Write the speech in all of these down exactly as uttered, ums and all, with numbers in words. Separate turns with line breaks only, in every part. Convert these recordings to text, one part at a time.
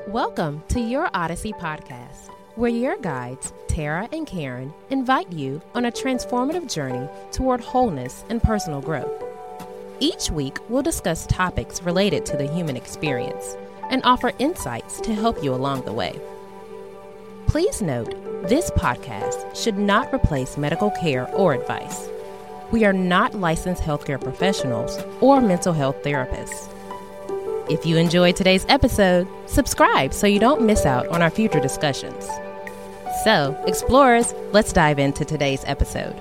Welcome to Your Odyssey podcast, where your guides, Tara and Karen, invite you on a transformative journey toward wholeness and personal growth. Each week, we'll discuss topics related to the human experience and offer insights to help you along the way. Please note, this podcast should not replace medical care or advice. We are not licensed healthcare professionals or mental health therapists. If you enjoyed today's episode, subscribe so you don't miss out on our future discussions. So, explorers, let's dive into today's episode.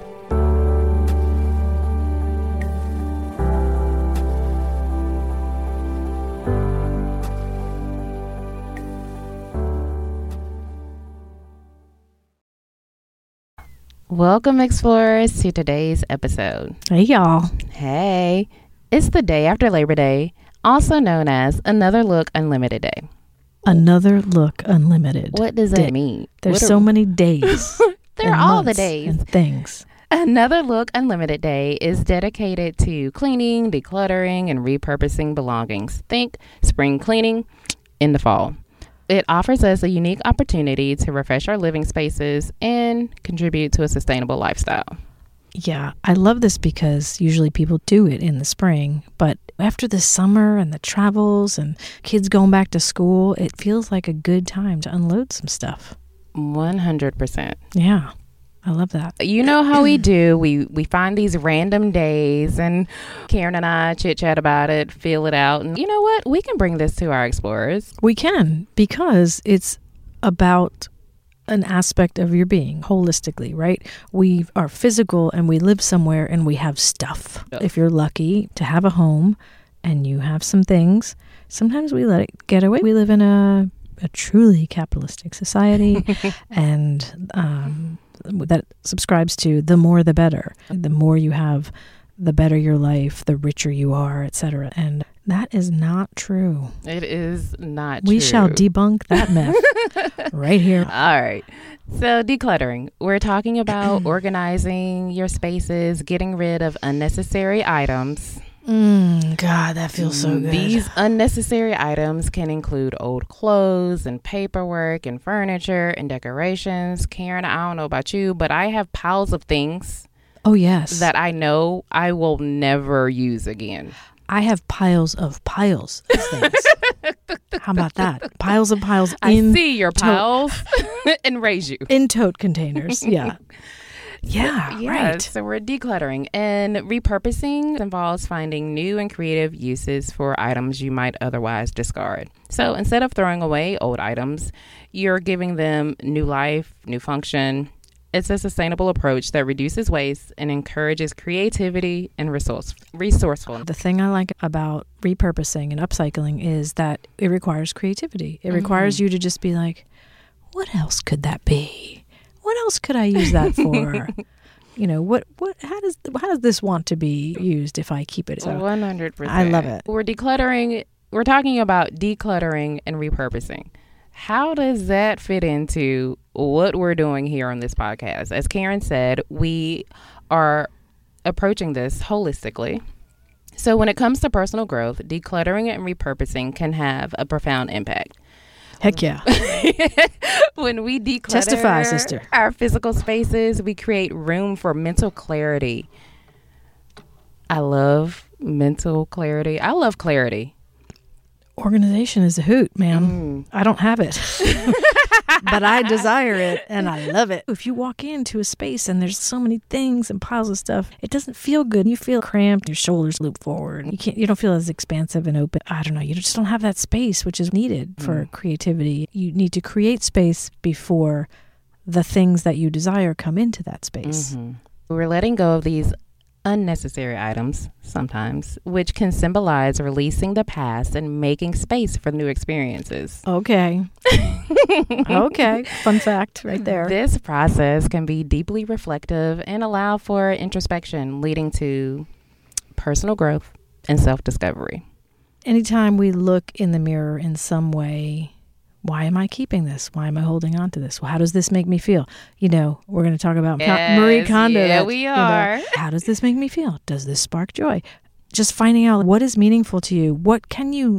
Welcome, explorers, to today's episode.
Hey, y'all.
Hey, it's the day after Labor Day, also known as Another Look Unlimited Day.
Another Look Unlimited.
What does that
Day.
mean?
There's
what
so
are,
many days.
They're all the days.
And things.
Another Look Unlimited Day is dedicated to cleaning, decluttering, and repurposing belongings. Think spring cleaning in the fall. It offers us a unique opportunity to refresh our living spaces and contribute to a sustainable lifestyle.
Yeah, I love this because usually people do it in the spring, but after the summer and the travels and kids going back to school, it feels like a good time to unload some stuff.
one hundred percent.
Yeah, I love that.
You know how we do. We we find these random days and Karen and I chit chat about it, feel it out. And you know what? We can bring this to our explorers.
We can, because it's about an aspect of your being holistically, right? We are physical and we live somewhere and we have stuff.
Yep.
If you're lucky to have a home and you have some things, sometimes we let it get away. We live in a, a truly capitalistic society and um, that subscribes to the more the better. The more you have, the better your life, the richer you are, et cetera. And that is not true.
It is not
we
true.
shall debunk that myth right here.
All right. So decluttering. We're talking about organizing your spaces, getting rid of unnecessary items.
Mm, God, that feels so good.
These unnecessary items can include old clothes and paperwork and furniture and decorations. Karen, I don't know about you, but I have piles of things.
Oh, yes.
That I know I will never use again.
I have piles of piles of things. How about that? Piles and piles.
I
in
see your
tote-
piles and raise you.
in tote containers. Yeah. Yeah,
yeah,
right.
So we're decluttering, and repurposing involves finding new and creative uses for items you might otherwise discard. So instead of throwing away old items, you're giving them new life, new function. It's a sustainable approach that reduces waste and encourages creativity and resource resourcefulness.
The thing I like about repurposing and upcycling is that it requires creativity. It
Mm-hmm.
requires you to just be like, what else could that be? What else could I use that for? You know, what, what, how does, how does this want to be used if I keep it? So
one hundred percent.
I love it.
We're decluttering. We're talking about decluttering and repurposing. How does that fit into what we're doing here on this podcast? As Karen said, we are approaching this holistically. So when it comes to personal growth, decluttering and repurposing can have a profound impact.
Heck yeah.
When we declutter
Testify, sister.
our physical spaces, we create room for mental clarity. I love mental clarity. I love clarity.
Organization is a hoot, man.
Mm.
I don't have it, but I desire it and I love it. If you walk into a space and there's so many things and piles of stuff, it doesn't feel good. You feel cramped. Your shoulders loop forward. You can't. You don't feel as expansive and open. I don't know. You just don't have that space, which is needed for
Mm.
creativity. You need to create space before the things that you desire come into that space.
Mm-hmm. We're letting go of these unnecessary items sometimes, which can symbolize releasing the past and making space for new experiences.
Okay. Okay. Fun fact right there.
This process can be deeply reflective and allow for introspection, leading to personal growth and self-discovery.
Anytime we look in the mirror in some way, why am I keeping this? Why am I holding on to this? Well, how does this make me feel? You know, we're going to talk about
Yes,
Marie Kondo.
yeah,
that,
we
you know,
are.
how does this make me feel? Does this spark joy? Just finding out what is meaningful to you. What can you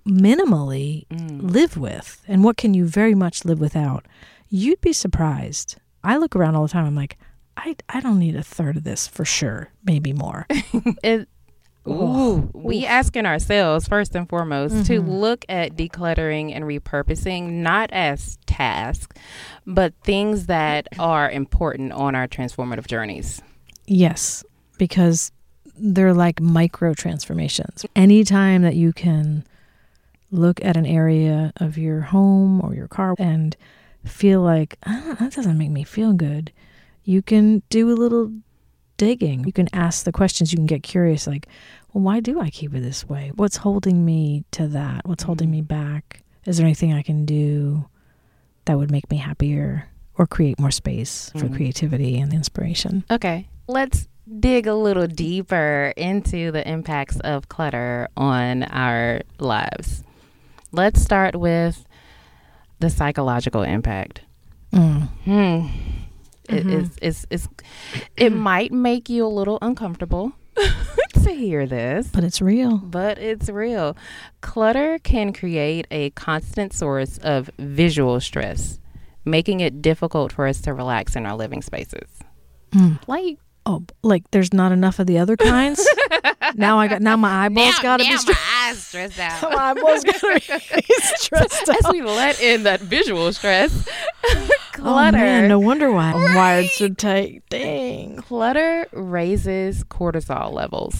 minimally
Mm.
live with and what can you very much live without, you'd be surprised. I look around all the time. I'm like, I, I don't need a third of this for sure, maybe more.
It,
Oh,
ooh, we asking ourselves first and foremost to look at decluttering and repurposing not as tasks, but things that are important on our transformative journeys.
Yes, because they're like micro transformations. Anytime that you can look at an area of your home or your car and feel like, oh, that doesn't make me feel good, you can do a little digging. You can ask the questions. You can get curious, like, well, why do I keep it this way? What's holding me to that? What's holding me back? Is there anything I can do that would make me happier or create more space for
Mhm.
creativity and inspiration?
Okay, let's dig a little deeper into the impacts of clutter on our lives. Let's start with the psychological impact.
Mm.
Hmm. It,
Mhm.
is, is, is, it might make you a little uncomfortable to hear this,
But it's real.
but it's real. Clutter can create a constant source of visual stress, making it difficult for us to relax in our living spaces.
Mm.
Like,
Oh, like there's not enough of the other kinds? now I got now my eyeballs
now,
gotta
now
be stressed.
my eyes stressed out.
my eyeballs gotta be stressed
As
out.
we let in that visual stress,
Oh
clutter.
man, no wonder why I'm wired so tight. Dang.
Clutter raises cortisol levels.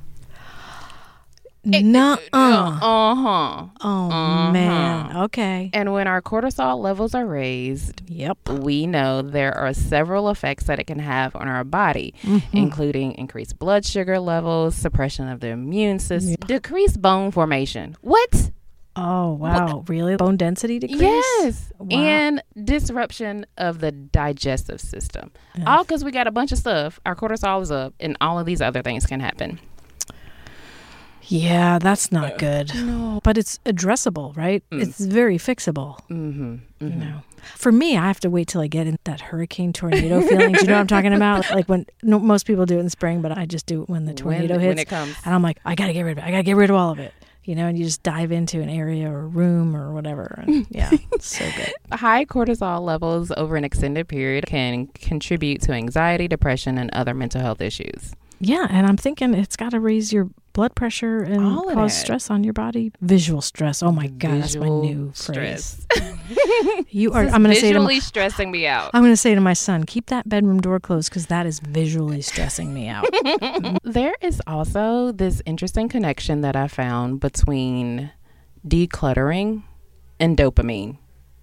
Nuh-uh.
Uh-huh.
Oh
Uh-huh.
man. Okay.
And when our cortisol levels are raised,
Yep.
we know there are several effects that it can have on our body,
Mhm.
including increased blood sugar levels, suppression of the immune system, decreased bone formation. What?
Oh wow. Really? Bone density decrease?
Yes.
Wow.
And disruption of the digestive system.
Yeah.
All because we got a bunch of stuff. Our cortisol is up, and all of these other things can happen.
Yeah, that's not good.
No.
But it's addressable, right?
Mm.
It's very fixable.
Mm-hmm. Mm-hmm.
You know, for me, I have to wait till I get in that hurricane tornado feeling. Do you know what I'm talking about? Like when no, most people do it in the spring, but I just do it when the tornado
when,
hits.
When it comes.
And I'm like, I got to get rid of it. I got to get rid of all of it. You know, and you just dive into an area or a room or whatever. And yeah, it's so good.
High cortisol levels over an extended period can contribute to anxiety, depression, and other mental health issues.
Yeah, and I'm thinking it's got to raise your blood pressure and
All of
cause
that.
stress on your body. Visual stress. Oh my God, that's my
Visual
new
stress.
phrase. You are.
This is
I'm going to say to my,
visually stressing me out.
I'm going to say to my son, keep that bedroom door closed because that is visually stressing me out.
There is also this interesting connection that I found between decluttering and dopamine.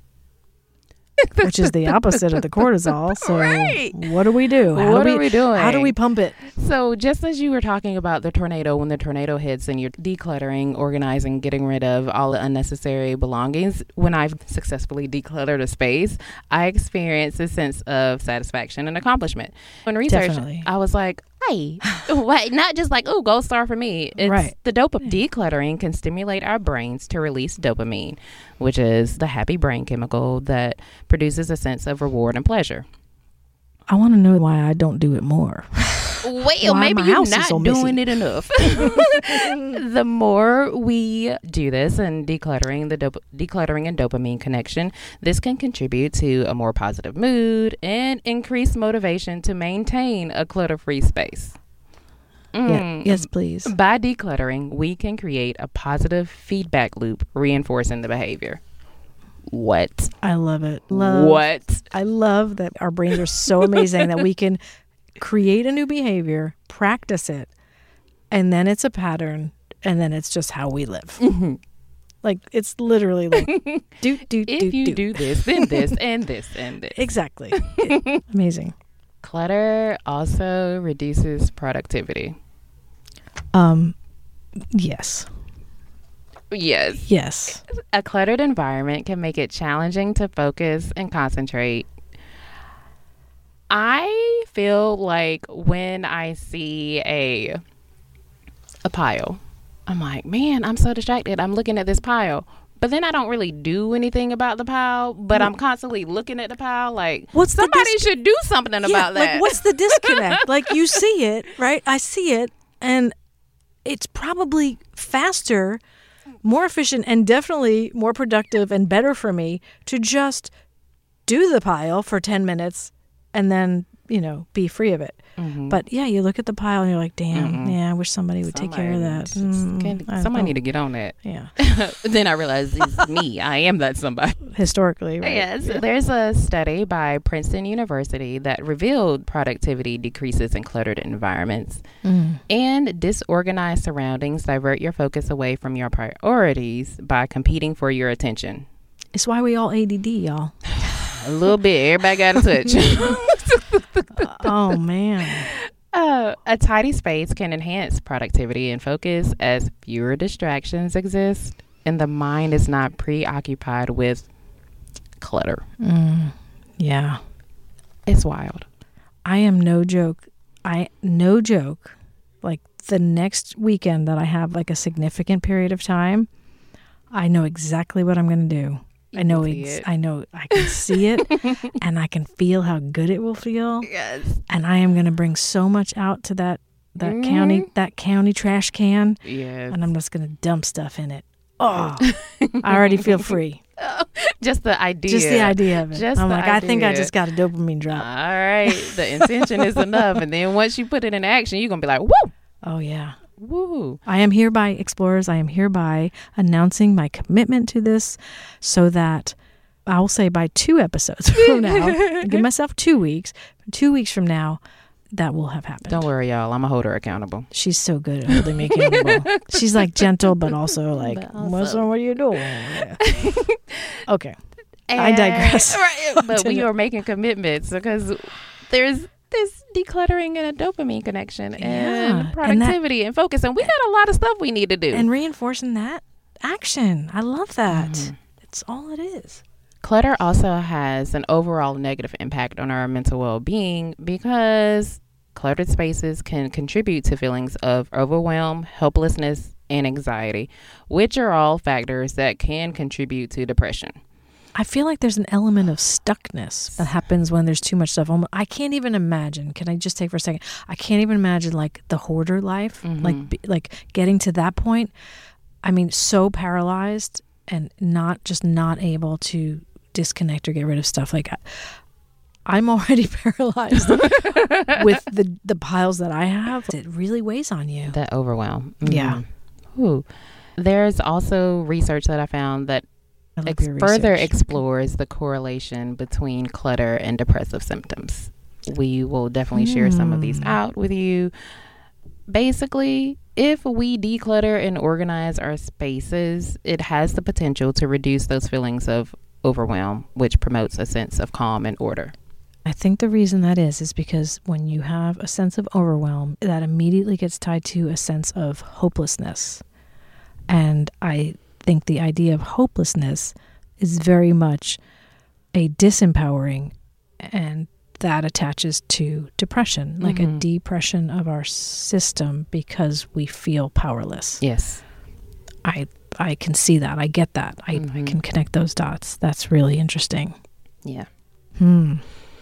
Which is the opposite of the cortisol. So
Right.
what do we do? How
What
do
are we doing?
How do we pump it?
So just as you were talking about the tornado, when the tornado hits and you're decluttering, organizing, getting rid of all the unnecessary belongings, when I've successfully decluttered a space, I experience a sense of satisfaction and accomplishment. In research,
Definitely.
I was like, hey, what? Not just like, oh, gold star for me. It's
Right.
the dopamine. Decluttering can stimulate our brains to release dopamine, which is the happy brain chemical that produces a sense of reward and pleasure.
I want to know why I don't do it more.
Well,
Why
maybe
my
you're
house is
not
so
doing
messy.
it enough. The more we do this and decluttering, the dop- decluttering and dopamine connection, this can contribute to a more positive mood and increase motivation to maintain a clutter-free space.
Yeah.
Mm.
Yes, please.
By decluttering, we can create a positive feedback loop, reinforcing the behavior. What?
I love it. Love.
What?
I love that our brains are so amazing that we can create a new behavior, practice it, and then it's a pattern, and then it's just how we live.
Mm-hmm.
Like it's literally like do do
If
do
you
do.
do this, then this, and this, and this.
Exactly. Amazing.
Clutter also reduces productivity.
Um. Yes.
Yes.
Yes.
A cluttered environment can make it challenging to focus and concentrate. I feel like when I see a a pile, I'm like, man, I'm so distracted. I'm looking at this pile. But then I don't really do anything about the pile, but I'm constantly looking at the pile like,
What's the
somebody
dis-
should do something
Yeah,
about that.
Like, what's the disconnect? Like, you see it, right? I see it, and it's probably faster more efficient and definitely more productive and better for me to just do the pile for ten minutes and then, you know, be free of it.
Mm-hmm.
But yeah, you look at the pile and you're like, damn,
Mm-mm.
yeah, I wish somebody would
Somebody
take care of that.
just
Mm,
can't-
I
somebody
don't-
need to get on that.
Yeah.
Then I realized it's me. I am that somebody.
Historically, right?
Yes. There's a study by Princeton University that revealed productivity decreases in cluttered environments.
Mm.
And disorganized surroundings divert your focus away from your priorities by competing for your attention.
It's why we all A D D, y'all.
A little bit. Everybody got a touch.
Oh, man.
Uh, a tidy space can enhance productivity and focus as fewer distractions exist and the mind is not preoccupied with clutter.
Mm. Yeah.
It's wild.
I am no joke. I, no joke. Like the next weekend that I have like a significant period of time, I know exactly what I'm going to do. I know ex- I know I can see it and I can feel how good it will feel.
Yes.
And I am going to bring so much out to that that
Mhm.
county that county trash can
Yes.
and I'm just going to dump stuff in it. Oh. I already feel free.
Just the idea.
Just the idea of it.
Just
I'm
the
like I think I
idea.
just got a dopamine drop.
All right. The intention is enough. And then once you put it in action, you're going to be like, woo,
Oh yeah.
woo.
I am hereby, explorers, I am hereby announcing my commitment to this so that I will say by two episodes from now, give myself two weeks, two weeks from now, that will have happened.
Don't worry, y'all. I'm going to hold her accountable.
She's so good at holding me accountable. She's like gentle, but also like,
But also-
what's wrong? What are you doing? Okay.
And,
I digress.
Right, but we are making commitments because there's this decluttering and a dopamine connection
Yeah,
and
and that-
productivity and, focus. And we got a lot of stuff we need to do.
And reinforcing that action. I love that.
Mhm.
It's all it is.
Clutter also has an overall negative impact on our mental well-being because cluttered spaces can contribute to feelings of overwhelm, helplessness, and anxiety, which are all factors that can contribute to depression.
I feel like there's an element of stuckness that happens when there's too much stuff. Almo- I can't even imagine. Can I just take for a second? I can't even imagine like the hoarder life,
Mhm.
like be, like getting to that point. I mean, so paralyzed and not just not able to disconnect or get rid of stuff. Like I, I'm already paralyzed with the the piles that I have. It really weighs on you.
That overwhelm.
Yeah.
Mhm. Ooh. There's also research that I found that
I love
ex-
your
further
research.
explores the correlation between clutter and depressive symptoms. We will definitely share some of these
Hmm.
out with you. Basically, if we declutter and organize our spaces, it has the potential to reduce those feelings of overwhelm, which promotes a sense of calm and order.
I think the reason that is is because when you have a sense of overwhelm, that immediately gets tied to a sense of hopelessness. And I think the idea of hopelessness is very much a disempowering, and that attaches to depression, like
Mhm.
a depression of our system because we feel powerless.
Yes.
I I can see that. I get that. I, I
Mhm.
can connect those dots. That's really interesting.
Yeah.
Hmm.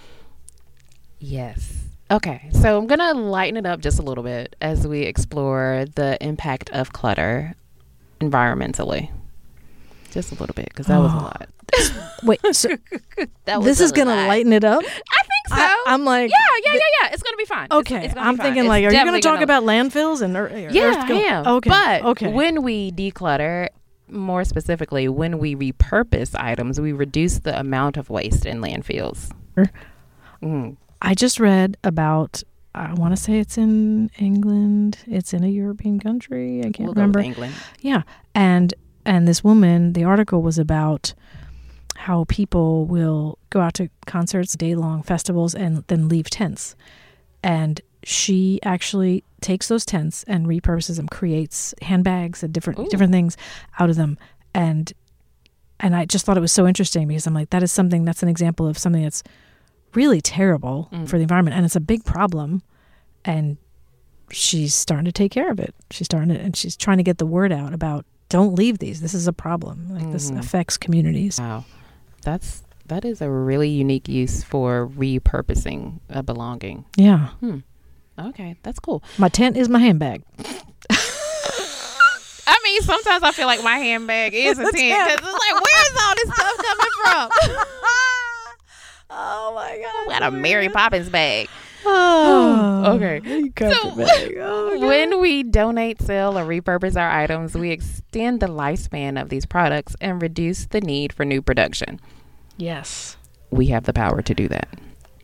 Yes. Okay, so I'm going to lighten it up just a little bit as we explore the impact of clutter environmentally. Just a little bit, because that was a
Oh.
lot.
Wait, so
That was
this
a
is going to
lot.
lighten it up?
I think so.
I, I'm like,
yeah, yeah, yeah, yeah. It's going to be fine. It's-
okay.
it's gonna
I'm
be fine.
thinking
It's
like, are you going
definitely
to talk
gonna-
about landfills and ear- ear-
Yeah,
earth
I
go-
am.
Okay.
But
okay.
when we declutter, more specifically, when we repurpose items, we reduce the amount of waste in landfills.
Sure.
Mm.
I just read about, I want to say it's in England. It's in a European country. I can't
We'll go
remember.
with England.
Yeah. And and this woman, the article was about how people will go out to concerts, day-long festivals, and then leave tents. And she actually takes those tents and repurposes them, creates handbags and different
Ooh.
different things out of them. And and I just thought it was so interesting because I'm like, that is something, that's an example of something that's really terrible
Mm.
for the environment. And it's a big problem. And she's starting to take care of it. She's starting to, and she's trying to get the word out about, don't leave these. This is a problem. Like this
Mhm.
affects communities.
Wow. That's that is a really unique use for repurposing a belonging.
Yeah.
Hmm. Okay, that's cool.
My tent is my handbag.
I mean, sometimes I feel like my handbag is a tent because it's like, where's all this stuff coming from?
Oh my God!
Got a Mary Poppins bag.
Oh,
okay.
So, bag. Oh,
when we donate, sell, or repurpose our items, we extend the lifespan of these products and reduce the need for new production.
Yes.
We have the power to do that.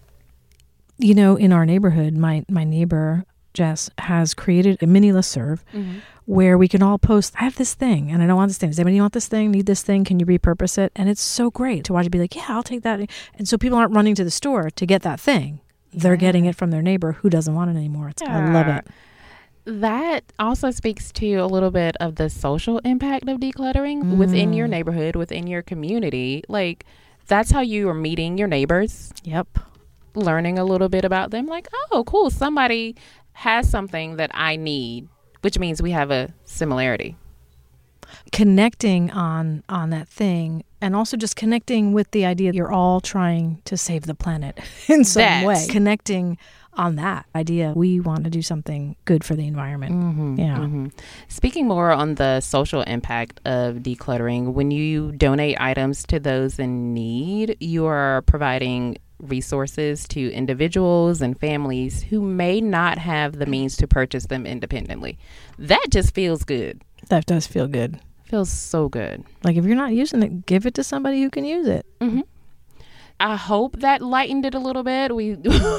You know, in our neighborhood, my, my neighbor, Jess, has created a mini listserv mm-hmm. where we can all post, I have this thing and I don't want this thing. Does anybody want this thing? Need this thing? Can you repurpose it? And it's so great to watch it be like, yeah, I'll take that. And so people aren't running to the store to get that thing. They're yeah. getting it from their neighbor who doesn't want it anymore. It's, yeah. I love it.
That also speaks to a little bit of the social impact of decluttering mm. within your neighborhood, within your community. Like, that's how you are meeting your neighbors.
Yep.
Learning a little bit about them. Like, oh, cool. Somebody has something that I need, which means we have a similarity.
Connecting on on that thing, and also just connecting with the idea that you're all trying to save the planet in some That's. way. Connecting on that idea, we want to do something good for the environment.
Mm-hmm,
yeah.
Mm-hmm. Speaking more on the social impact of decluttering, when you donate items to those in need, you are providing resources to individuals and families who may not have the means to purchase them independently. That just feels good.
That does feel good.
Feels so good.
Like, if you're not using it, give it to somebody who can use it.
Mm-hmm. I hope that lightened it a little bit. We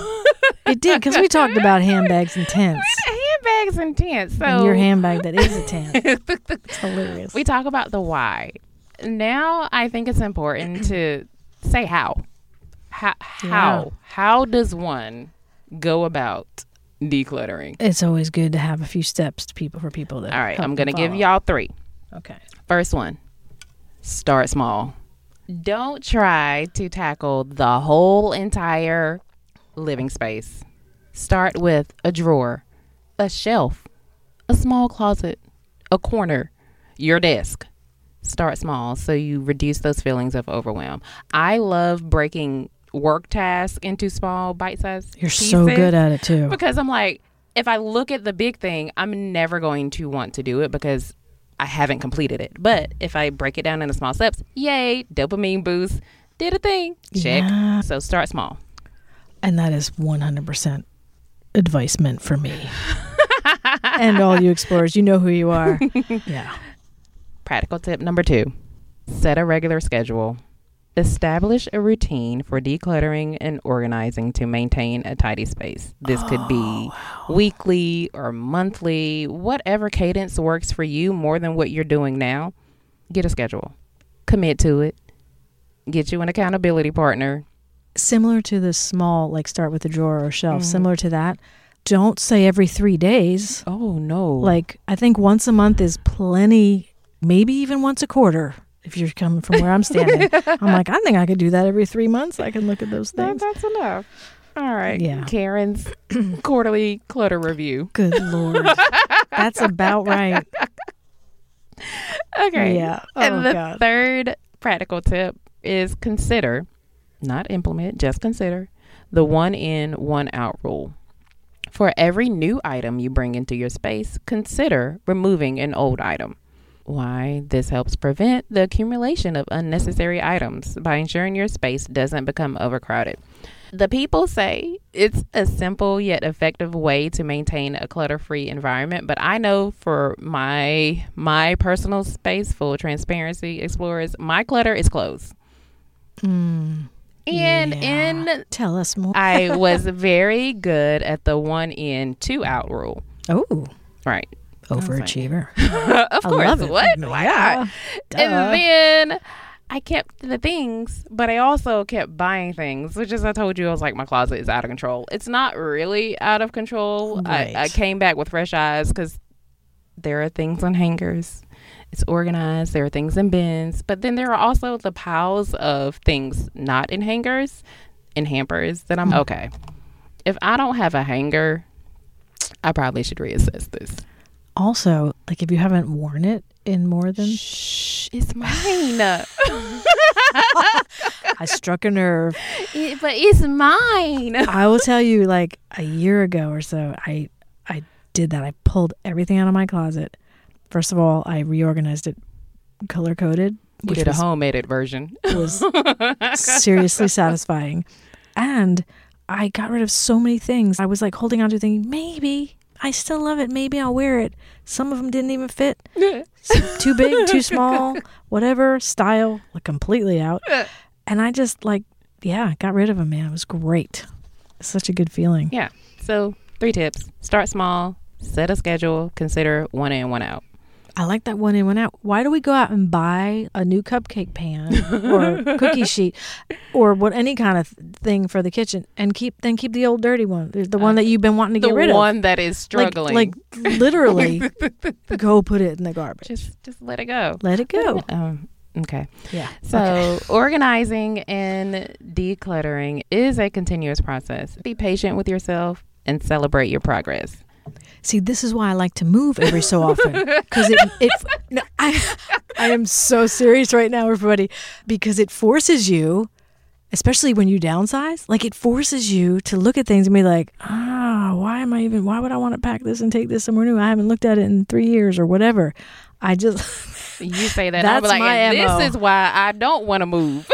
It did, because we talked about handbags and tents.
Handbags and tents. So
and your handbag that is a tent. It's hilarious.
We talk about the why. Now I think it's important to say how. How? How?
Yeah.
How does one go about decluttering?
It's always good to have a few steps to people for people that.
All right, I'm gonna give y'all three.
Okay.
First one, start small. Don't try to tackle the whole entire living space. Start with a drawer, a shelf, a small closet, a corner, your desk. Start small so you reduce those feelings of overwhelm. I love breaking work tasks into small bite-sized
You're
pieces.
so good at it too.
Because I'm like, if I look at the big thing, I'm never going to want to do it because I haven't completed it. But if I break it down into small steps, yay, dopamine boost, did a thing, check.
Yeah.
So start small.
And that is one hundred percent advice meant for me. And all you explorers, you know who you are. Yeah.
Practical tip number two, set a regular schedule. Establish a routine for decluttering and organizing to maintain a tidy space. This could be
oh, wow.
weekly or monthly, whatever cadence works for you more than what you're doing now. Get a schedule. Commit to it. Get you an accountability partner.
Similar to the small, like start with a drawer or shelf, mm-hmm. similar to that. Don't say every three days.
Oh, no.
Like, I think once a month is plenty, maybe even once a quarter. If you're coming from where I'm standing, I'm like, I think I could do that every three months. I can look at those things.
That, that's enough. All right.
Yeah.
Karen's quarterly clutter review.
Good Lord. That's about right.
Okay.
Yeah. Oh,
and the
God.
third practical tip is consider, not implement, just consider the one in, one out rule. For every new item you bring into your space, consider removing an old item. Why? This helps prevent the accumulation of unnecessary items by ensuring your space doesn't become overcrowded. The people say it's a simple yet effective way to maintain a clutter-free environment, but I know for my my personal space, full transparency, explorers, my clutter is clothes.
Mm,
and
yeah.
in
tell us more.
I was very good at the one in, two out rule.
Oh,
right.
Overachiever.
Of course.
I love it.
What? Why
yeah.
not? And then I kept the things, but I also kept buying things, which, as I told you, I was like, my closet is out of control. It's not really out of control.
Right.
I, I came back with fresh eyes because there are things on hangers. It's organized. There are things in bins. But then there are also the piles of things not in hangers, in hampers that I'm, okay, if I don't have a hanger, I probably should reassess this.
Also, like, if you haven't worn it in more than...
Shh, it's mine.
I struck a nerve.
It, but it's mine.
I will tell you, like, a year ago or so, I I did that. I pulled everything out of my closet, First of all, I reorganized it color coded.
You did a home edit version.
Was seriously satisfying. And I got rid of so many things. I was like holding on to thinking, maybe I still love it. Maybe I'll wear it. Some of them didn't even fit. Too big, too small, whatever, style, like completely out. And I just like, yeah, got rid of them, man. It was great. It's such a good feeling.
Yeah. So three tips. Start small, set a schedule, consider one in, one out.
I like that one in, one out. Why do we go out and buy a new cupcake pan or cookie sheet or what any kind of thing for the kitchen and keep then keep the old dirty one, the one uh, that you've been wanting to get rid of?
The one that is struggling.
Like, like literally go put it in the garbage.
Just just let it go.
Let it go.
Um, okay.
Yeah.
So
okay.
Organizing and decluttering is a continuous process. Be patient with yourself and celebrate your progress.
See, this is why I like to move every so often, because it, it no, I, I am so serious right now, everybody, because it forces you, especially when you downsize, like it forces you to look at things and be like, ah, oh, why am I even, why would I want to pack this and take this somewhere new? I haven't looked at it in three years or whatever. I just,
you say that,
that's
I'll be like,
my
and
M O.
This is why I don't want to move.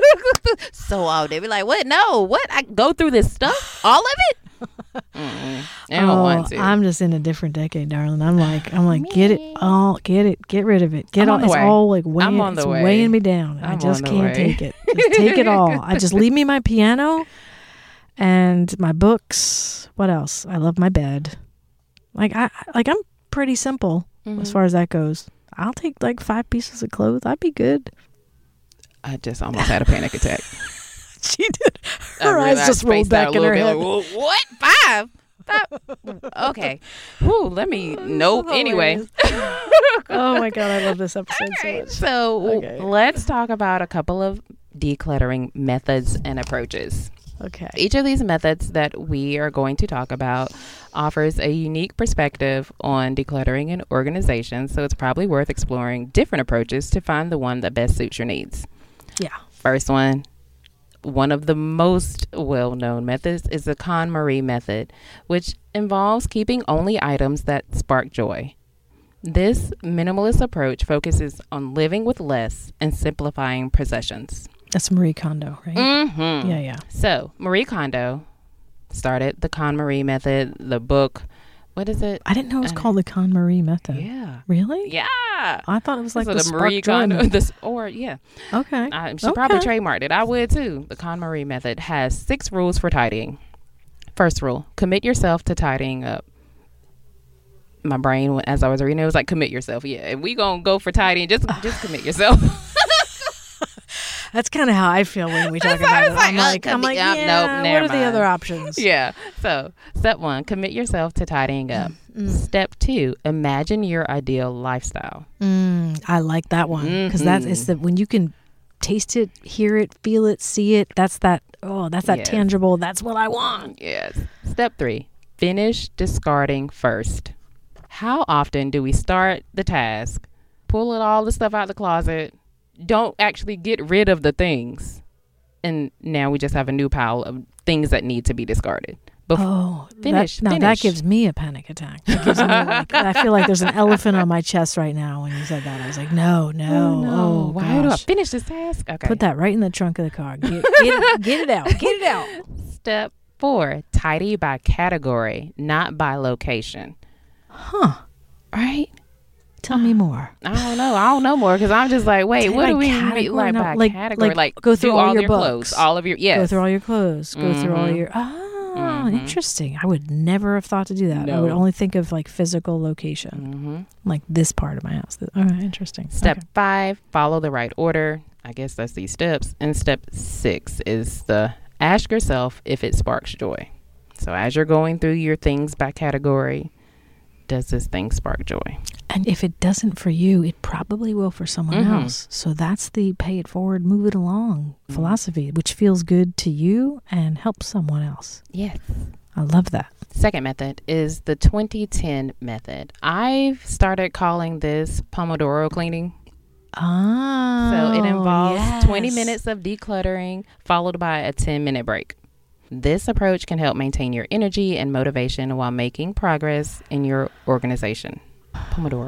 So uh, they be like, what? No, what? I go through this stuff, all of it. Mm-mm. I don't
oh,
want to.
I'm just in a different decade, darling. I'm like, I'm like, get it all, get it, get rid of it, get all.
It's
way. all like weighing,
I'm on the
it's
way.
weighing me down.
I'm
I just
on the
can't
way.
take it. Just take it all. I just leave me my piano and my books. What else? I love my bed. Like I, like I'm pretty simple
Mm-hmm.
as far as that goes. I'll take like five pieces of clothes. I'd be good.
I just almost had a panic attack.
She did.
I
Her eyes
realized
just rolled
spaced out
back
a
in her
little
head.
bit, like, "Whoa, what? Five? Five? Okay. Whew, let me. Nope. Anyway.
Oh my God, I love this episode so
Alright,
much.
so
Okay.
let's talk about a couple of decluttering methods and approaches.
Okay.
Each of these methods that we are going to talk about offers a unique perspective on decluttering and organization, so it's probably worth exploring different approaches to find the one that best suits your needs.
Yeah.
First one, one of the most well-known methods is the KonMari method, which involves keeping only items that spark joy. This minimalist approach focuses on living with less and simplifying possessions.
That's Marie Kondo, right?
Mm-hmm.
Yeah, yeah.
So Marie Kondo started the KonMari method, the book. What is it?
I didn't know it was
Uh,
called the KonMari method.
Yeah.
Really?
Yeah.
I thought it was like
So
the,
the
Spark
Marie
Joy
Kondo,
method.
this, or yeah,
Okay.
uh, she
Okay.
probably trademarked it. I would too. The KonMari method has six rules for tidying. First rule: commit yourself to tidying up. My brain, as I was reading, it was like, commit yourself. Yeah, if we gonna go for tidying, just just commit yourself.
That's kind of how I feel when we talk
That's why
about
I
it.
was
I'm
like,
like,
uh,
I'm
commit-
like,
uh,
yeah,
nope,
what
never
are the
mind.
other options?
Yeah. So step one, commit yourself to tidying up.
Mm.
Step two, imagine your ideal lifestyle.
Mm, I like that one because that is the when you can taste it, hear it, feel it, see it. That's that. Oh, that's that
Yes.
tangible. That's what I want.
Yes. Step three, finish discarding first. How often do we start the task, pulling all the stuff out of the closet, don't actually get rid of the things, and now we just have a new pile of things that need to be discarded? Bef-
Oh,
finish,
That, now that
finish.
gives me a panic attack. That gives me like, I feel like there's an elephant on my chest right now when you said that. I was like, no, no, oh,
Why do I
gosh.
finish this task? Okay.
Put that right in the trunk of the car. Get, get, it, get it out. Get it out.
Step four, tidy by category, not by location.
Huh.
Right?
Tell me more.
I don't know. I don't know more because I'm just like, wait,
Tidy
what
by
do we
category?
mean? Like
No,
by
like-
category?
like
Like,
go through
do
all
all
your
your
books.
clothes, all of your, yes.
Go through all your clothes. Go through all
Mhm.
your. Ah,
Mhm.
interesting. I would never have thought to do that. I
No.
would only think of like physical location,
hmm
like this part of my house. All right, interesting.
Step
Okay.
five, follow the right order. I guess that's these steps. And step six is the ask yourself if it sparks joy. So as you're going through your things by category, does this thing spark joy?
And if it doesn't for you, it probably will for someone
Mhm.
else. So that's the pay it forward, move it along
Mhm.
philosophy, which feels good to you and helps someone else.
Yes.
I love that.
Second method is the twenty ten method. I've started calling this Pomodoro cleaning.
Ah,
So it involves
yes.
twenty minutes of decluttering followed by a ten minute break. This approach can help maintain your energy and motivation while making progress in your organization. Pomodoro.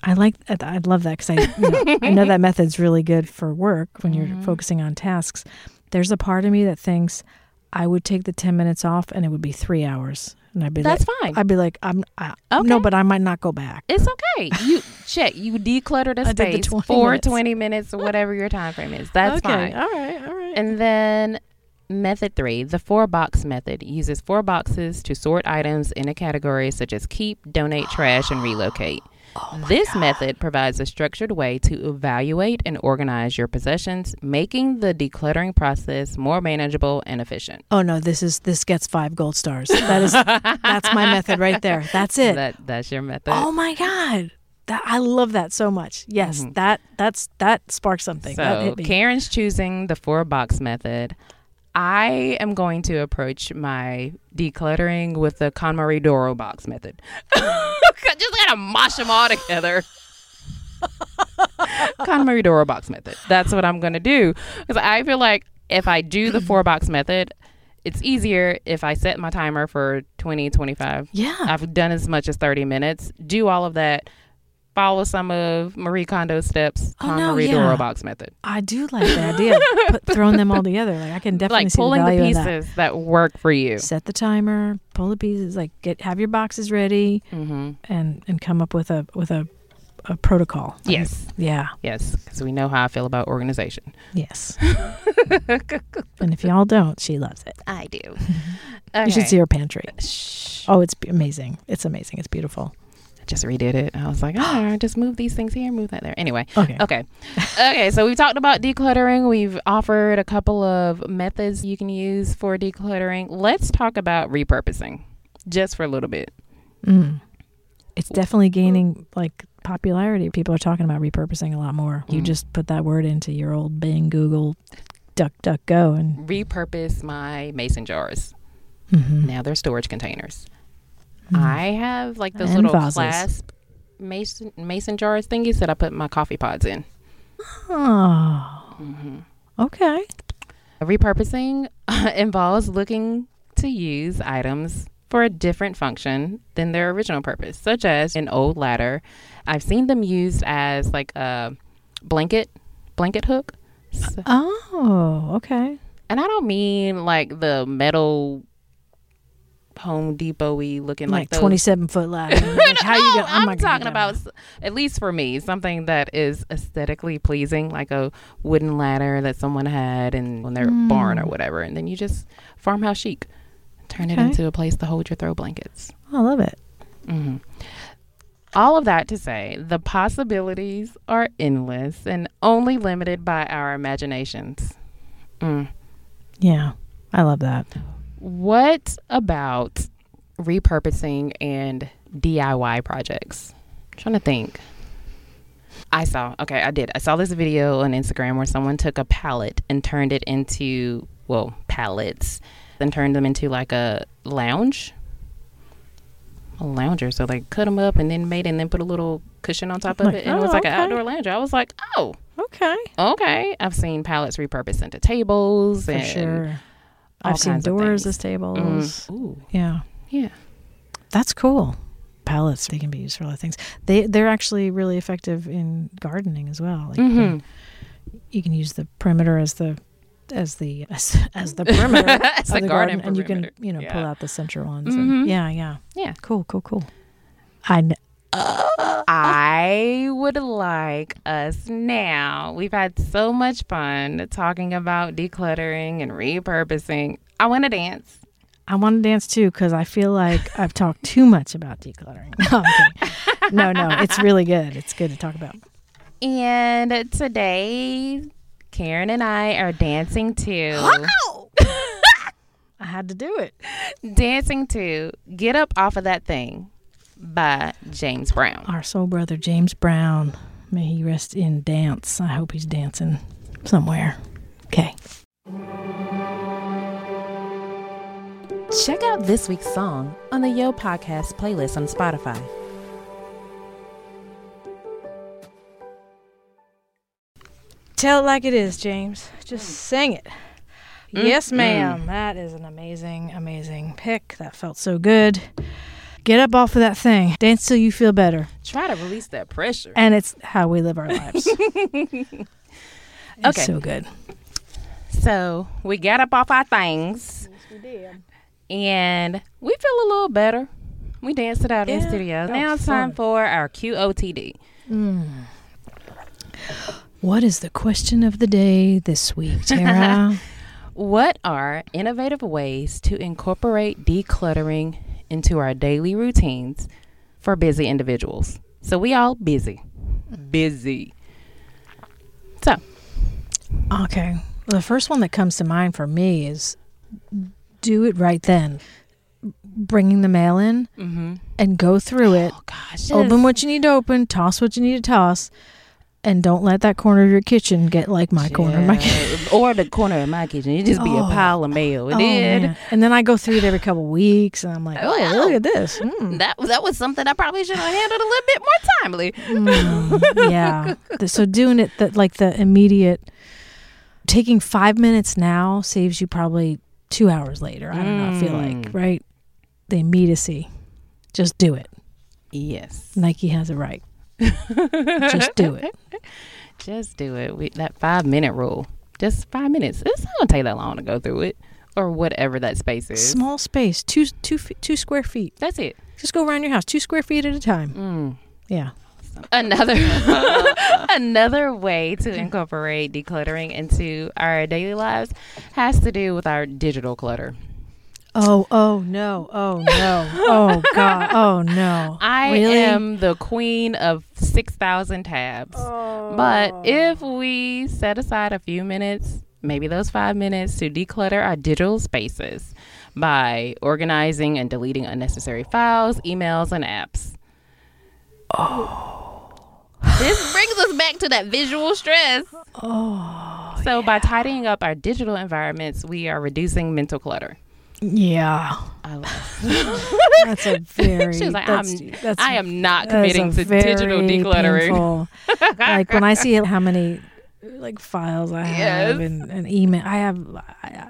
I like that. I love that because I, you know, I know that method's really good for work when you're
Mm-hmm.
focusing on tasks. There's a part of me that thinks I would take the ten minutes off and it would be three hours. And I'd be
That's
like,
fine.
I'd be like, I'm I,
Okay.
no, but I might not go back.
It's okay. You check. You declutter the
I did the
space
twenty
for
minutes.
twenty minutes or whatever your time frame is. That's
okay.
fine.
All right. All right.
And then method three, the four box method, uses four boxes to sort items into categories such as keep, donate, trash, and relocate.
Oh
This
God.
method provides a structured way to evaluate and organize your possessions, making the decluttering process more manageable and efficient.
Oh no, this is this gets five gold stars. That is that's my method right there. That's it.
That that's your method.
Oh my God. That I love that so much. Yes,
Mhm.
that that's that sparked something. that
So
hit me.
Karen's choosing the four box method. I am going to approach my decluttering with the KonMari Doro box method. Just gotta mosh them all together. KonMari Doro box method. That's what I'm gonna do because I feel like if I do the four box method, it's easier if I set my timer for twenty, twenty-five.
Yeah.
I've done as much as thirty minutes. Do all of that. Follow some of Marie Kondo's steps.
Oh, no,
KonMari
yeah.
Doro box method.
I do like the idea of put, throwing them all together. Like I can definitely
Like
see
pulling
the
the,
value of
pieces that. work for you.
that. Set the timer, pull the pieces, like get have your boxes ready,
Mm-hmm.
and and come up with a with a, a protocol.
Yes.
Yeah.
Yes. Because we know how I feel about organization.
Yes. And if y'all don't, she loves it.
I do.
You should see her pantry.
Shh.
Oh, it's be- amazing. It's amazing. It's beautiful.
I just redid it. I was like, oh, just move these things here, move that there. Anyway.
Okay.
Okay. Okay. So we've talked about decluttering. We've offered a couple of methods you can use for decluttering. Let's talk about repurposing just for a little bit.
Mm. It's definitely gaining like popularity. People are talking about repurposing a lot more. You
Mm.
just put that word into your old Bing, Google, Duck, Duck, Go, and
Repurpose my mason jars.
mhm.
Now they're storage containers.
Mm.
I have like those
And
little
vases.
clasp mason mason jars thingies that I put my coffee pods in.
Oh,
Mm-hmm.
okay.
Repurposing involves looking to use items for a different function than their original purpose, such as an old ladder. I've seen them used as like a blanket blanket hook. So-
Oh, okay.
and I don't mean like the metal Home Depot-y looking like,
Like
those.
twenty-seven foot ladder. Like, how you
No,
gonna,
I'm
not gonna
talking
do
about,
that.
s- at least for me, something that is aesthetically pleasing, like a wooden ladder that someone had in on their
Mm.
barn or whatever, and then you just farmhouse chic, turn it
Okay.
into a place to hold your throw blankets.
Oh, I love it.
hmm All of that to say, the possibilities are endless and only limited by our imaginations. Mm.
Yeah, I love that.
What about repurposing and D I Y projects? I'm trying to think. I saw, okay, I did. I saw this video on Instagram where someone took a pallet and turned it into, well, pallets, and turned them into like a lounge. A lounger. So they cut them up and then made it and then put a little cushion on top of
Like,
it. And it
oh,
was like an
okay.
outdoor lounger. I was like, oh,
Okay,
okay. I've seen pallets repurposed into tables.
for
and
sure.
all
I've seen
kinds of
doors
things.
as tables.
Mm. Ooh,
Yeah,
yeah.
that's cool. Pallets, they can be used for a lot of things. They they're actually really effective in gardening as well. Like
Mhm.
you, you can use the perimeter as the as the as, as the perimeter
As
of
the
the
garden
garden, and you can
perimeter.
you know pull
Yeah.
out the center ones.
Mhm.
And yeah, yeah,
Yeah.
Cool, cool, cool. I kn-
I would like us now. We've had so much fun talking about decluttering and repurposing. I want to dance.
I want to dance too because I feel like I've talked too much about decluttering. No, I'm kidding. no, no, it's really good. It's good to talk about.
And today, Karen and I are dancing to
I had to do it.
dancing to Get Up Off of That Thing by James Brown.
Our soul brother James Brown, may he rest in dance. I hope he's dancing somewhere. Okay.
Check out this week's song on the Yo Podcast playlist on Spotify.
Tell it like it is, James. Just sing it. Yes, ma'am. That is an amazing, amazing pick. That felt so good. Get up off of that thing. Dance till you feel better.
Try to release that pressure.
And it's how we live our lives. It's
Okay.
so good.
So we got up off our things.
Yes, we did.
And we feel a little better. We danced it out in the
Yeah,
studio.
that
Now
was
it's time
fun.
for our Q O T D.
Mm. What is the question of the day this week, Tara?
What are innovative ways to incorporate decluttering into our daily routines for busy individuals? So we all busy. Busy. So.
Okay. The first one that comes to mind for me is do it right then. Bringing the mail in
Mm-hmm.
and go through it.
Oh, gosh.
Open
yes.
what you need to open, toss what you need to toss, and don't let that corner of your kitchen get like my corner of my kitchen.
Yeah. Or the corner of my kitchen. It just be
Oh.
a pile of mail. It
Oh,
did.
man. And then I go through it every couple weeks, and I'm like, oh,
Wow.
look at this. Mm.
That, that was something I probably should have handled a little bit more timely.
Mm, yeah. The- So doing it that like the immediate, taking five minutes now saves you probably two hours later. I don't know. I feel like,
Mm.
right? The immediacy. Just do it.
Yes.
Nike has it right. Just do it.
Just do it. We, that five minute rule. Just five minutes. It's not going to take that long to go through it or whatever that space is.
Small space, two, two, fe- two square feet.
That's it.
Just go around your house, two square feet at a time.
Mm.
Yeah.
Another another way to incorporate decluttering into our daily lives has to do with our digital clutter.
Oh, oh no, oh no, oh God, oh no.
I
really?
am the queen of six thousand tabs.
Oh.
But if we set aside a few minutes, maybe those five minutes, to declutter our digital spaces by organizing and deleting unnecessary files, emails, and apps. Oh. This brings us back to that visual stress.
Oh.
So by tidying up our digital environments, we are reducing mental clutter.
Yeah.
I love
That's a very.
She was like,
that's,
I'm,
that's,
I am not
that is
committing
a
to
very
digital decluttering.
painful- like when I see how many like files I have
Yes.
and, and email, I have I, I,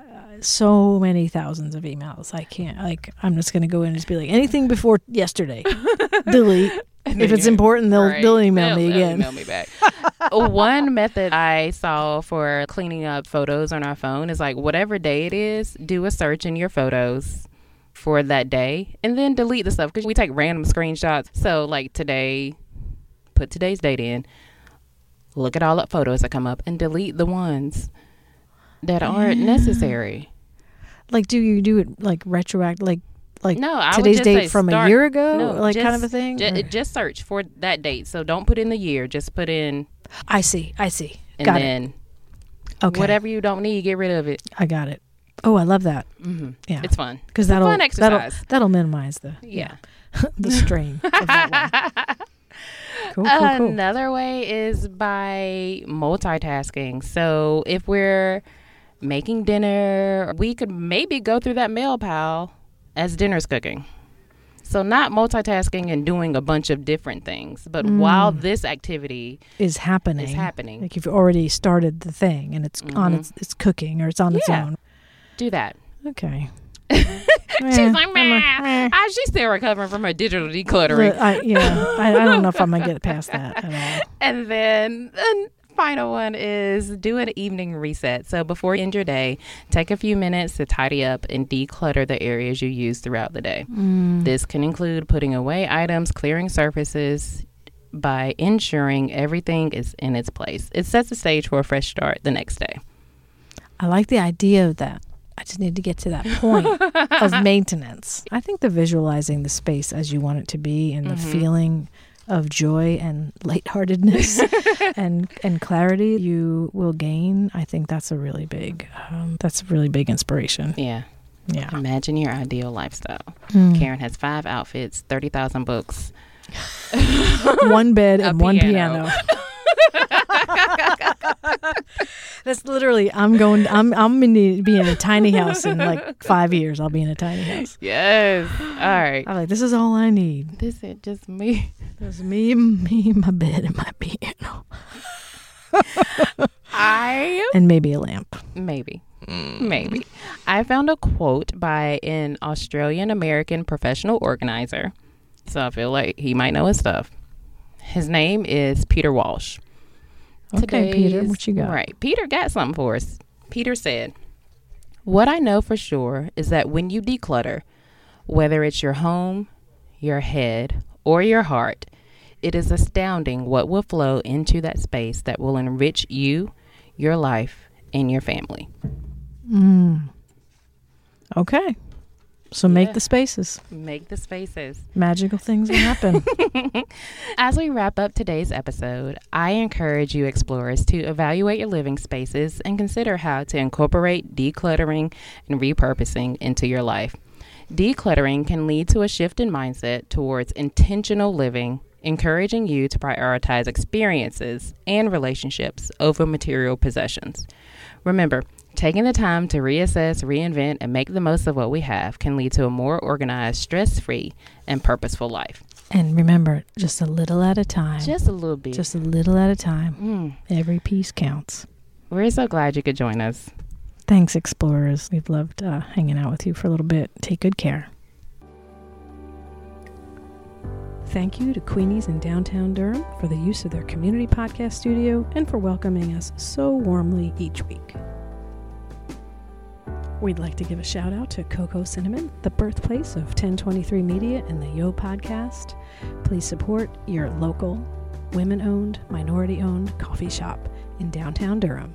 so many thousands of emails. I can't like. I'm just gonna go in and just be like anything before yesterday, delete. If it's important, they'll
Right.
they'll email
They'll-
me
they'll
again.
Email me back. One method I saw for cleaning up photos on our phone is like whatever day it is, do a search in your photos for that day and then delete the stuff because we take random screenshots. So like today, put today's date in, look at all the photos that come up and delete the ones that aren't
Yeah.
necessary.
Like, do you do it like retroact? Like, like
No, I would
today's
just
date
say
from
start-
a year ago,
No,
like kind of
just-
a thing.
Ju-
Or-
just search for that date. So don't put in the year. Just put in
I see. I see.
and
got
then
it. Okay.
whatever you don't need, get rid of it.
I got it. Oh, I love that
Mm-hmm.
Yeah.
It's fun.
because
It's a
that'll
fun
that'll
exercise.
that'll minimize the
Yeah.
the strain. Of that one. Cool, cool, cool.
Another way is by multitasking. So if we're making dinner, we could maybe go through that mail pile as dinner's cooking. So not multitasking and doing a bunch of different things, but
Mm.
while this activity
Is happening.
is happening,
Like you've already started the thing and it's on
Mhm.
its it's cooking or it's on its
Yeah.
own.
do that.
Okay.
She's
Eh,
like,
I'm a-
man,
eh.
ah, she's still recovering from her digital decluttering.
I, yeah, I, I don't know if I'm gonna get past that at all.
And then the final one is do an evening reset. So before you end your day, take a few minutes to tidy up and declutter the areas you use throughout the day.
Mm.
This can include putting away items, clearing surfaces by ensuring everything is in its place. It sets the stage for a fresh start the next day.
I like the idea of that. I just need to get to that point of maintenance. I think the visualizing the space as you want it to be and the
Mhm.
feeling of joy and lightheartedness and and clarity you will gain. I think that's a really big um, that's a really big inspiration.
Yeah.
Yeah.
Imagine your ideal lifestyle.
Mm.
Karen has five outfits, thirty thousand books.
One bed
A
and one
piano.
piano. That's literally I'm going I'm I'm gonna be in a tiny house in like five years. I'll be in a tiny house.
Yes. All right.
I'm like, this is all I need.
This is just me.
It's me, me, my bed, and my piano,
I
and maybe a lamp.
maybe. Maybe. I found a quote by an Australian American professional organizer. So I feel like he might know his stuff. His name is Peter Walsh.
Okay, Peter, what you got?
Right. Peter got something for us. Peter said, "What I know for sure is that when you declutter, whether it's your home, your head, or your heart, it is astounding what will flow into that space that will enrich you, your life, and your family."
Mm. Okay. So make
Yeah.
the spaces.
Make the spaces.
Magical things will happen.
As we wrap up today's episode, I encourage you explorers to evaluate your living spaces and consider how to incorporate decluttering and repurposing into your life. Decluttering can lead to a shift in mindset towards intentional living, encouraging you to prioritize experiences and relationships over material possessions. Remember, taking the time to reassess, reinvent, and make the most of what we have can lead to a more organized, stress-free, and purposeful life.
And remember, just a little at a time.
Just a little bit.
Just a little at a time.
Mm.
Every piece counts.
We're so glad you could join us.
Thanks, explorers. We've loved uh, hanging out with you for a little bit. Take good care. Thank you to Queenies in downtown Durham for the use of their community podcast studio and for welcoming us so warmly each week. We'd like to give a shout out to Coco Cinnamon, the birthplace of ten twenty-three Media and the Yo Podcast. Please support your local, women-owned, minority-owned coffee shop in downtown Durham.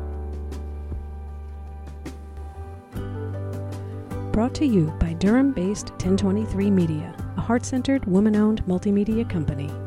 Brought to you by Durham-based ten twenty-three Media, a heart-centered, woman-owned multimedia company.